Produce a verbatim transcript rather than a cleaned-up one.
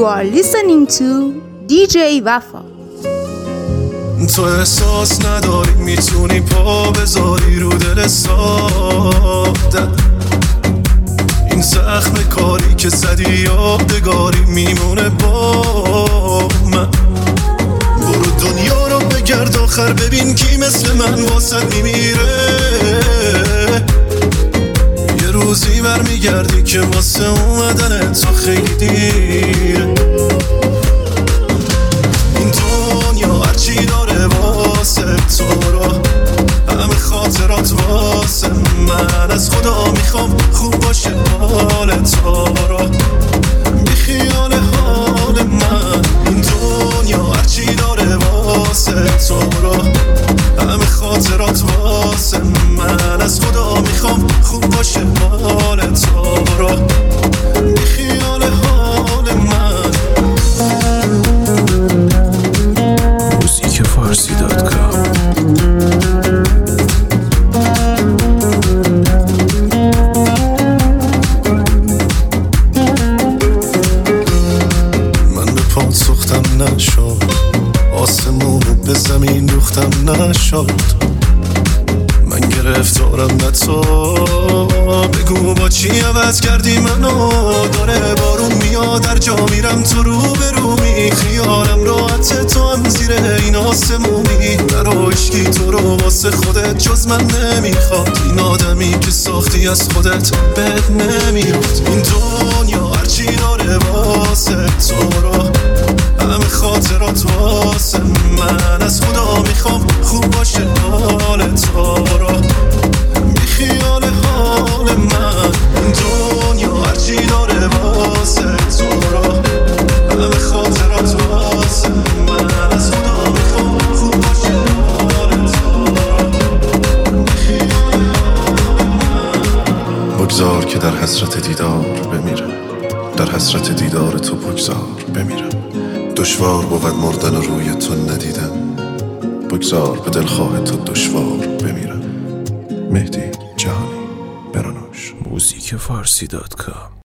You are listening to دی جی وفا. تو احساس نداری میتونی پا بذاری رو دل ساده، این زخم کاری که زدی یادگاری میمونه با من. برو دنیا رو بگرد آخر ببین کی مثل من واسه میمیره. یه روزی برمیگردی که واسه اومدن تو خیلی دیره. این دنیا هرچی داره واسه تو رو، همه خاطرات واسه من. از خدا میخوام خوب باشه حال تو رو، بی خیال حال من. این دنیا هرچی داره واسه تو رو، همه خاطرات واسه من. از خدا میخوام خوب باشه حال تو رو، بی خیال حال من. موزیک فارسی دات کام. نشد آسمونو به زمین دوختم نشد. من گرفتارم نه تو، بگو با چی عوض کردی منو. داره بارون میاد در جا میرم تو رو به رو می، خیالم راحت تو هم زیر این آسمونی. نرو عشقی تو رو واسه خودت جز من نمیخواد، این آدمی که ساختی از خودت بد نمیاد. این دنیا هرچی داره واسه تو رو، همه خاطرات واسه من. از خدا میخوام خوب باشه حال تو رو، بی خیال حال من. این دنیا هرچی داره واسه تو رو، همه خاطرات واسه من. از خدا میخوام خوب باشه حال تو رو، بی خیال حال من. بگذار که در حسرت دیدار بمیرم، در حسرت دیدار تو بگذار بمیرم. دشوار بود مردن روی تو ندیدم، بگذار به دلخواه تو دشوار بمیرم. مهدی جهانی برانوش. موزیک فارسی دات کام.